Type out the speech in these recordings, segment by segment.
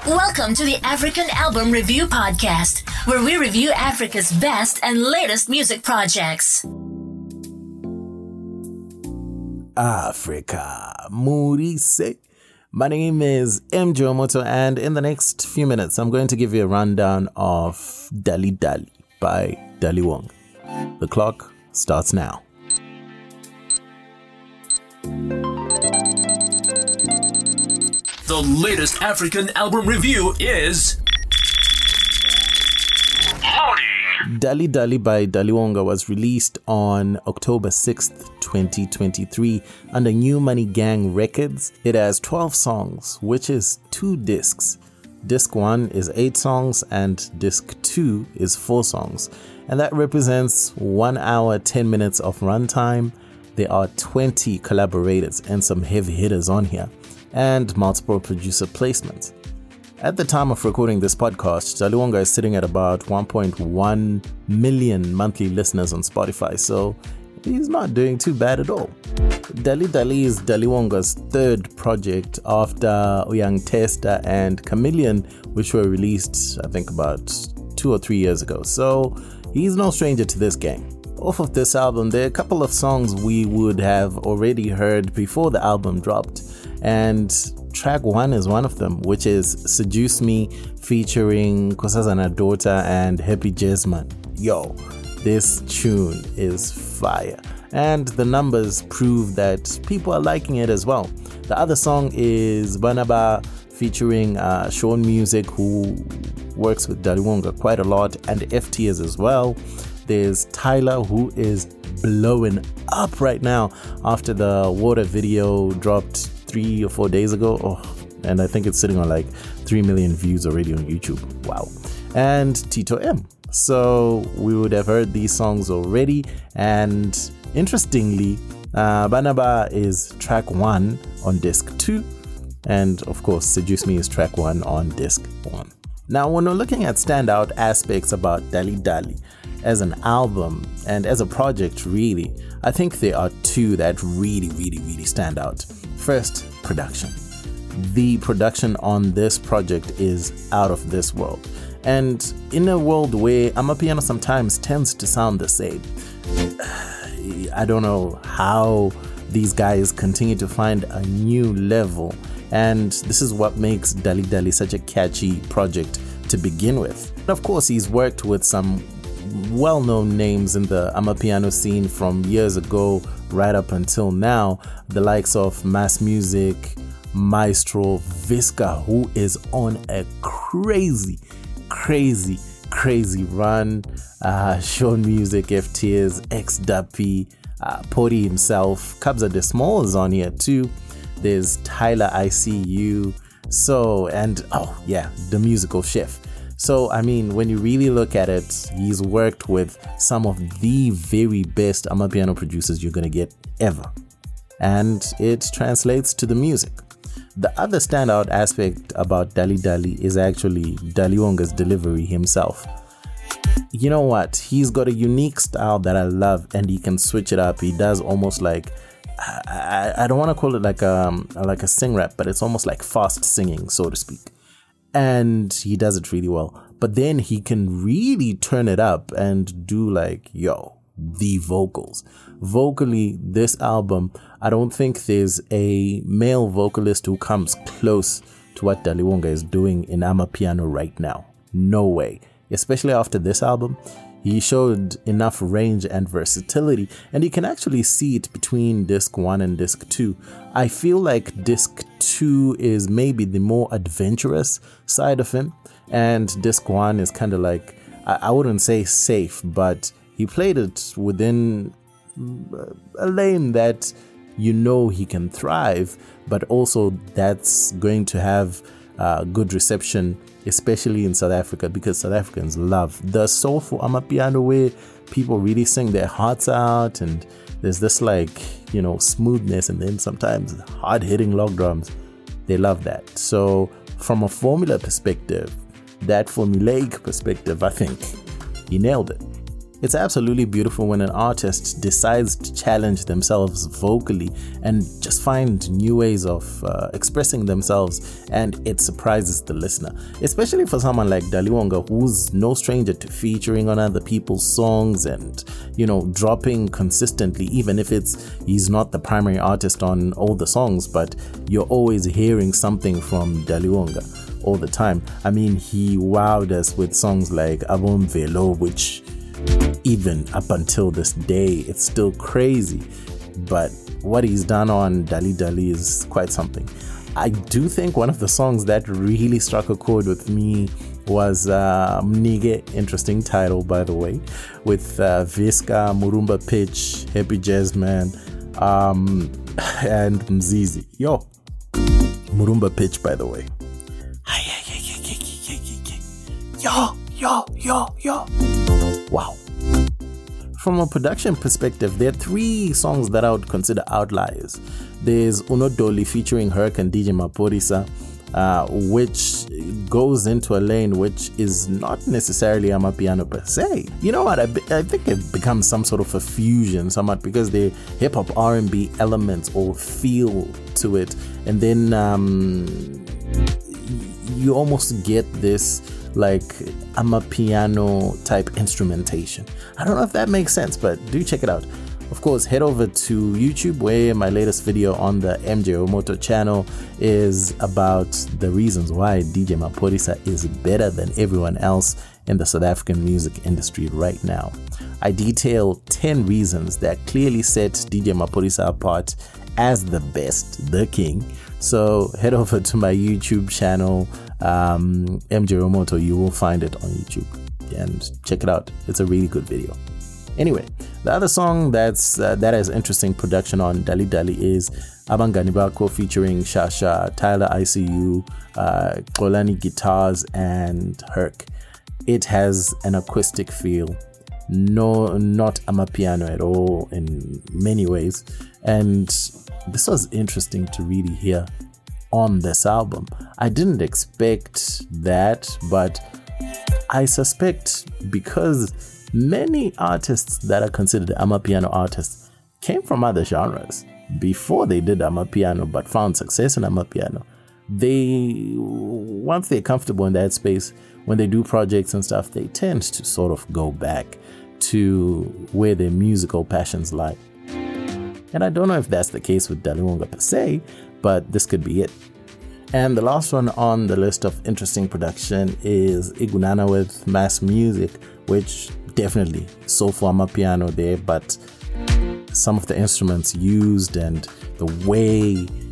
Welcome to the African Album Review Podcast, where we review Africa's best and latest music projects. Africa, Murise. My name is MJ Omoto, and in the next few minutes, I'm going to give you a rundown of Dali Dali by Dali Wong. The clock starts now. The latest African album review is Loading. Dali Dali by Dali Wonga was released on October 6th, 2023 under New Money Gang Records. It has 12 songs, which is 2 discs. Disc 1 is 8 songs and Disc 2 is 4 songs. And that represents 1 hour, 10 minutes of runtime. There are 20 collaborators and some heavy hitters on here, and multiple producer placements. At the time of recording this podcast, Dali Wonga is sitting at about 1.1 million monthly listeners on Spotify, so he's not doing too bad at all. Dali Dali is Dali Wonga's third project after Young Testa and Chameleon, which were released, I think, about 2 or 3 years ago, so he's no stranger to this game. Off of this album, there are a couple of songs we would have already heard before the album dropped, and track 1 is one of them, which is Seduce Me featuring Nkosazana Daughter and Happy Jasmine. Yo, this tune is fire, and the numbers prove that people are liking it as well. The other song is Banaba featuring Sean Music, who works with Dali Wonga quite a lot, and FTS as well. There's Tyler, who is blowing up right now after the Water video dropped 3 or 4 days ago. And I think it's sitting on like 3 million views already on YouTube. Wow. And Tito M. So we would have heard these songs already. And interestingly, Banaba is track 1 on disc 2. And of course, Seduce Me is track 1 on disc 1. Now, when we're looking at standout aspects about Dali Dali as an album and as a project, really, I think there are 2 that really stand out. First, production. The production on this project is out of this world. And in a world where Amapiano sometimes tends to sound the same, I don't know how these guys continue to find a new level. And this is what makes Dali Dali such a catchy project to begin with. And of course, he's worked with some well-known names in the Amapiano scene from years ago right up until now, the likes of Mass Music, Maestro, Visca, who is on a crazy run, Sean Music, FTS, X-Duppy, Pody himself, Kabza De Small is on here too. There's Tyler ICU, the musical chef. So, I mean, when you really look at it, he's worked with some of the very best Amapiano producers you're going to get ever. And it translates to the music. The other standout aspect about Dali Dali is actually Dali Wonga's delivery himself. You know what? He's got a unique style that I love, and he can switch it up. He does almost like, I don't want to call it like a sing rap, but it's almost like fast singing, so to speak. And he does it really well. But then he can really turn it up and do the vocals. Vocally, this album, I don't think there's a male vocalist who comes close to what Dali Wonga is doing in Amapiano right now. No way. Especially after this album, he showed enough range and versatility, and you can actually see it between disc 1 and disc 2. I feel like disc 2 is maybe the more adventurous side of him, and disc 1 is kind of like, I wouldn't say safe, but he played it within a lane that he can thrive, but also that's going to have good reception, especially in South Africa, because South Africans love the soulful Amapiano where people really sing their hearts out, and there's this smoothness, and then sometimes hard-hitting log drums. They love that. So from a formula perspective, that formulaic perspective, I think he nailed it. It's absolutely beautiful when an artist decides to challenge themselves vocally and just find new ways of expressing themselves, and it surprises the listener, especially for someone like Daliwonga, who's no stranger to featuring on other people's songs and, dropping consistently, even if he's not the primary artist on all the songs, but you're always hearing something from Daliwonga all the time. I mean, he wowed us with songs like Abom Velo, which even up until this day, it's still crazy. But what he's done on Dali Dali is quite something. I do think one of the songs that really struck a chord with me was Mnige, interesting title by the way, with Viska, Murumba Pitch, Happy Jazzman, and Mzizi. Yo, Murumba Pitch by the way. Yo. Wow. From a production perspective, there are 3 songs that I would consider outliers. There's Unodoli featuring Herc and DJ Maphorisa, which goes into a lane which is not necessarily Amapiano per se. You know what? I think it becomes some sort of a fusion somewhat because the hip hop R&B elements or feel to it, and then you almost get this like Amapiano type instrumentation. I don't know if that makes sense, but do check it out. Of course, head over to YouTube, where my latest video on the MJ Omoto channel is about the reasons why DJ Maphorisa is better than everyone else in the South African music industry right now. I detail 10 reasons that clearly set DJ Maphorisa apart as the best, the king. So head over to my YouTube channel, MJ Omoto. You will find it on YouTube and check it out. It's a really good video. Anyway, the other song that has interesting production on Dali Dali is Abangani Bakho featuring Shasha, Tyler ICU, Xolani guitars, and Herc. It has an acoustic feel, not Amapiano at all in many ways, and this was interesting to really hear on this album. I didn't expect that, but I suspect because many artists that are considered Amapiano artists came from other genres before they did Amapiano but found success in Amapiano. Once they're comfortable in that space, when they do projects and stuff, they tend to sort of go back to where their musical passions lie. And I don't know if that's the case with Daliwonga per se, but this could be it. And the last one on the list of interesting production is Igunana with Mass Music, which definitely soulful Amapiano there, but some of the instruments used and the way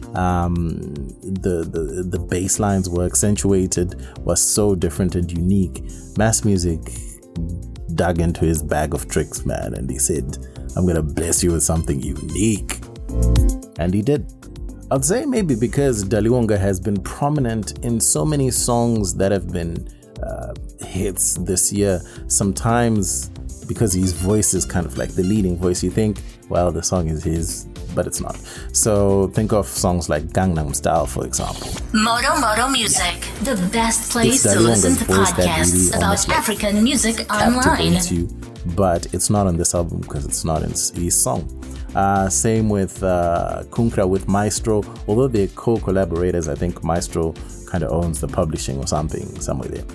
the bass lines were accentuated was so different and unique. Mass Music dug into his bag of tricks, man, and he said, I'm gonna bless you with something unique. And he did. I'd say maybe because Daliwonga has been prominent in so many songs that have been hits this year. Sometimes because his voice is kind of like the leading voice, you think, well, the song is his, but it's not. So think of songs like Gangnam Style, for example. Moto Music, the best place to listen to podcasts really about African music online. You, but it's not on this album because it's not in his song. Same with Kunkra with Maestro, although they're co-collaborators. I think Maestro kind of owns the publishing or something somewhere there.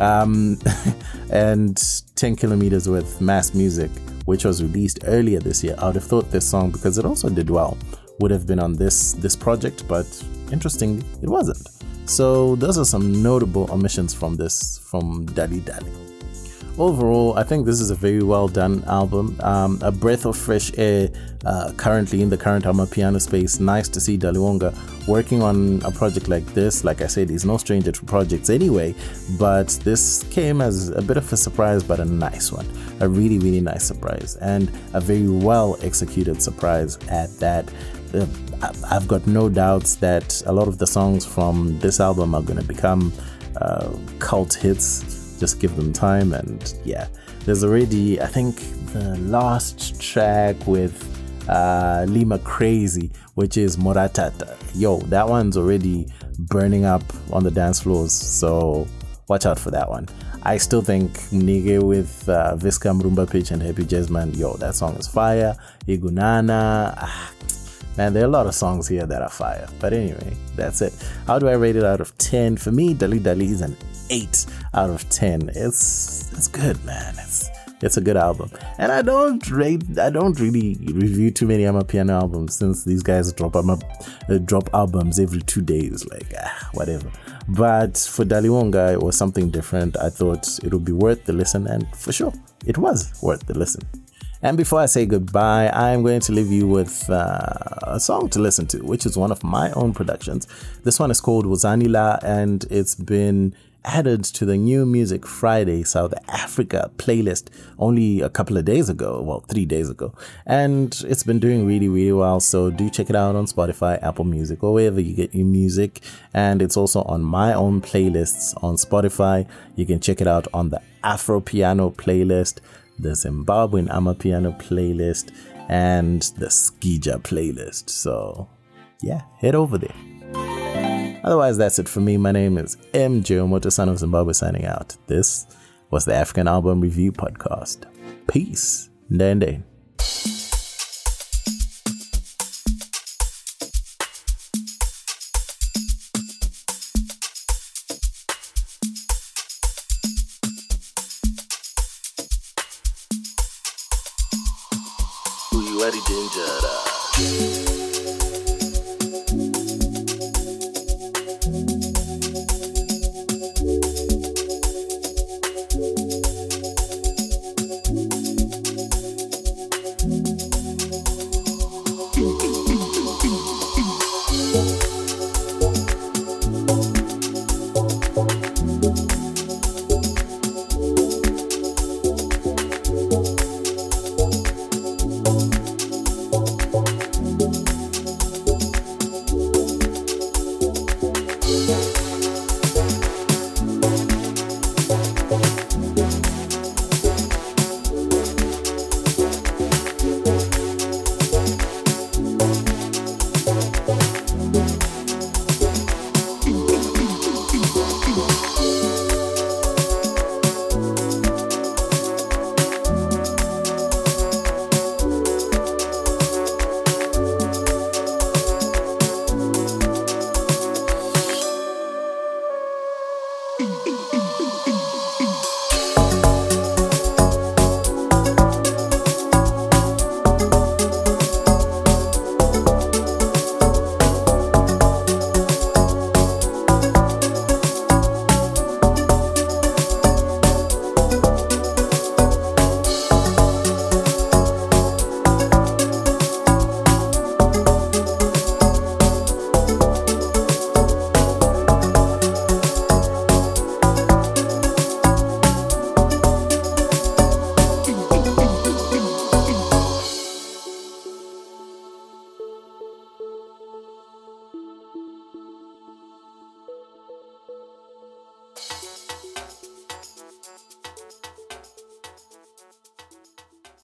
And 10 Kilometers with Mass Music, which was released earlier this year. I would have thought this song, because it also did well, would have been on this project, but interestingly, it wasn't. So those are some notable omissions from Dali Dali. Overall, I think this is a very well done album, a breath of fresh air currently in the current Amapiano space. Nice to see Daliwonga working on a project like this. Like I said, he's no stranger to projects anyway, but this came as a bit of a surprise, but a nice one. A really, really nice surprise, and a very well executed surprise at that. I've got no doubts that a lot of the songs from this album are going to become cult hits. Just give them time. And yeah, there's already, I think, the last track with Lima Crazy, which is Moratata. Yo, that one's already burning up on the dance floors. So watch out for that one. I still think Mnige with Visca Mrumba Pitch and Happy Jazzman, yo, that song is fire. Igunana, man, there are a lot of songs here that are fire. But anyway, that's it. How do I rate it out of 10? For me, Dali Dali is an 8 out of 10. It's good, man. It's a good album. And I don't really review too many Amapiano albums, since these guys drop albums every 2 days, like whatever. But for Daliwonga, it was something different. I thought it would be worth the listen, and for sure, it was worth the listen. And before I say goodbye, I'm going to leave you with a song to listen to, which is one of my own productions. This one is called Wozanila, and it's been added to the New Music Friday South Africa playlist only a couple of days ago, well, 3 days ago. And it's been doing really, really well. So do check it out on Spotify, Apple Music, or wherever you get your music. And it's also on my own playlists on Spotify. You can check it out on the Afro Piano playlist, the Zimbabwean Amapiano playlist, and the Skija playlist. So yeah, head over there. Otherwise, that's it for me. My name is MJ Omoto, son of Zimbabwe, signing out. This was the African Album Review Podcast. Peace. Ndende. Mm-hmm.